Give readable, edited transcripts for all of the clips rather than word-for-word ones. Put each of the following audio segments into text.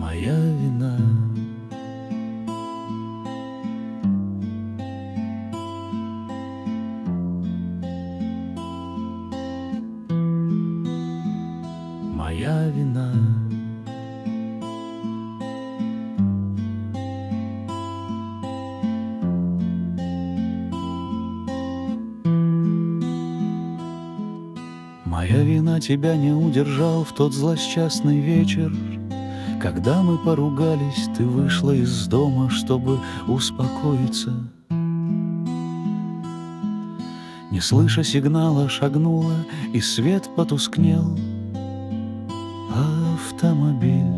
моя вина. Моя вина. Моя вина, тебя не удержал в тот злосчастный вечер, когда мы поругались, ты вышла из дома, чтобы успокоиться. Не слыша сигнала, шагнула, и свет потускнел. Автомобиль,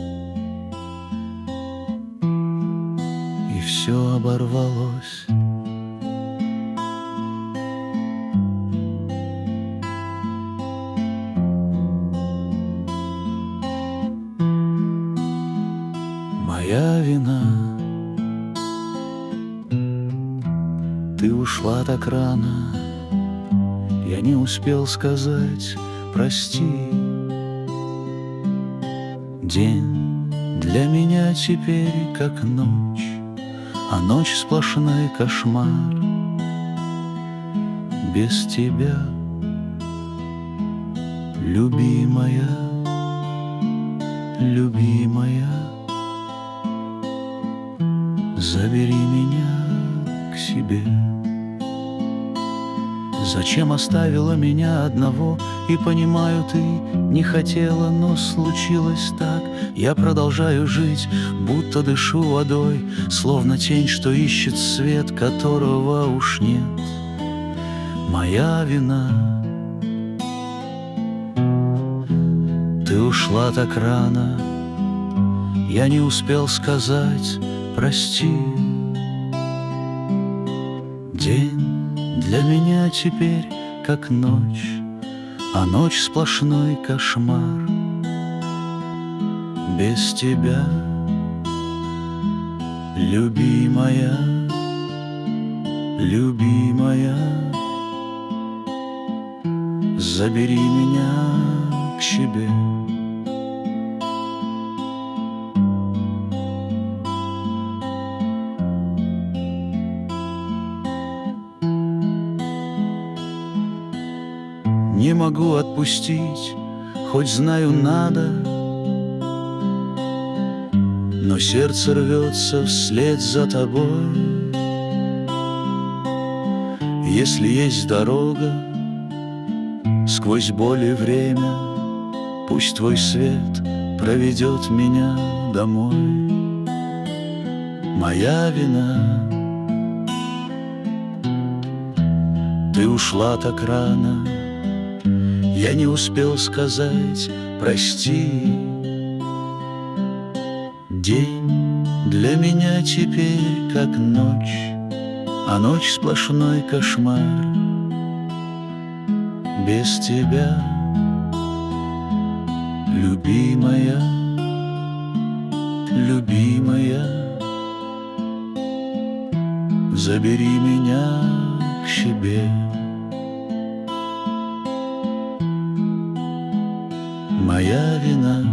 и все оборвалось. Моя вина. Ты ушла так рано, я не успел сказать прости. День для меня теперь как ночь, а ночь сплошной кошмар. Без тебя, любимая, любимая, забери меня к себе. Зачем оставила меня одного? И понимаю, ты не хотела, но случилось так. Я продолжаю жить, будто дышу водой, словно тень, что ищет свет, которого уж нет. Моя вина. Ты ушла так рано, я не успел сказать прости. День для меня теперь как ночь, а ночь сплошной кошмар. Без тебя, любимая, любимая, забери меня к себе. Не могу отпустить, хоть знаю надо, но сердце рвется вслед за тобой. Если есть дорога сквозь боль и время, пусть твой свет проведет меня домой. Моя вина. Ты ушла так рано, я не успел сказать прости. День для меня теперь как ночь, а ночь сплошной кошмар. Без тебя, любимая, любимая, забери меня к себе. Моя вина.